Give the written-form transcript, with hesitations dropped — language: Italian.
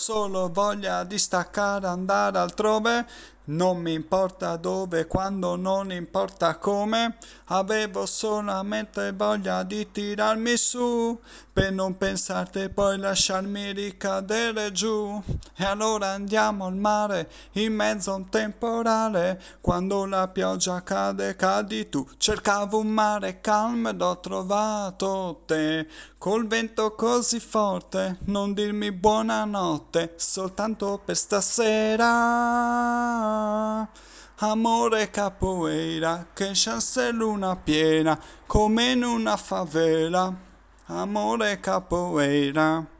solo voglia di staccare, andare altrove. Non mi importa dove, quando, non importa come. Avevo solamente voglia di tirarmi su, per non pensarti e poi lasciarmi ricadere giù. E allora andiamo al mare, in mezzo a un temporale. Quando la pioggia cade, cadi tu. Cercavo un mare calmo ed ho trovato te. Col vento così forte, non dirmi buonanotte, soltanto per stasera. Amore capoeira, che chance luna piena, come in una favela. Amore capoeira.